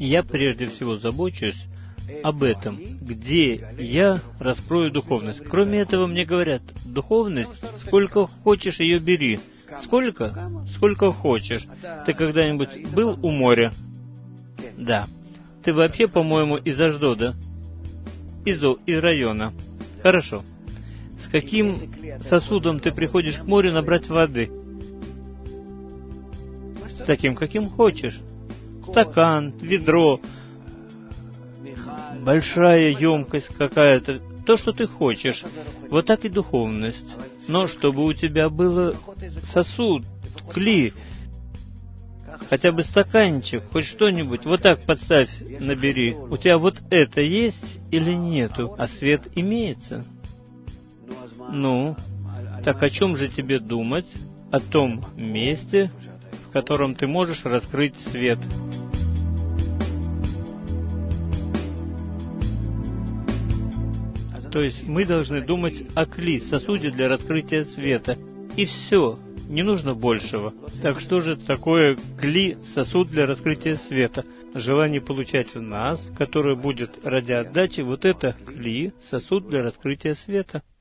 Я прежде всего забочусь об этом, где я раскрою духовность. Кроме этого, мне говорят, духовность, сколько хочешь ее бери. Сколько? Сколько хочешь. Ты когда-нибудь был у моря? Да. Ты вообще, по-моему, из Аждода? Из района. Хорошо. С каким сосудом ты приходишь к морю набрать воды? С таким, каким хочешь. Стакан, ведро, большая емкость какая-то. То, что ты хочешь. Вот так и духовность. Но чтобы у тебя было сосуд, кли, хотя бы стаканчик, хоть что-нибудь, вот так подставь, набери. У тебя вот это есть или нету? А свет имеется. Ну, так о чем же тебе думать? О том месте, в котором ты можешь раскрыть свет. То есть мы должны думать о кли, сосуде для раскрытия света. И все, не нужно большего. Так что же такое кли, сосуд для раскрытия света? Желание получать в нас, которое будет ради отдачи, вот это кли, сосуд для раскрытия света.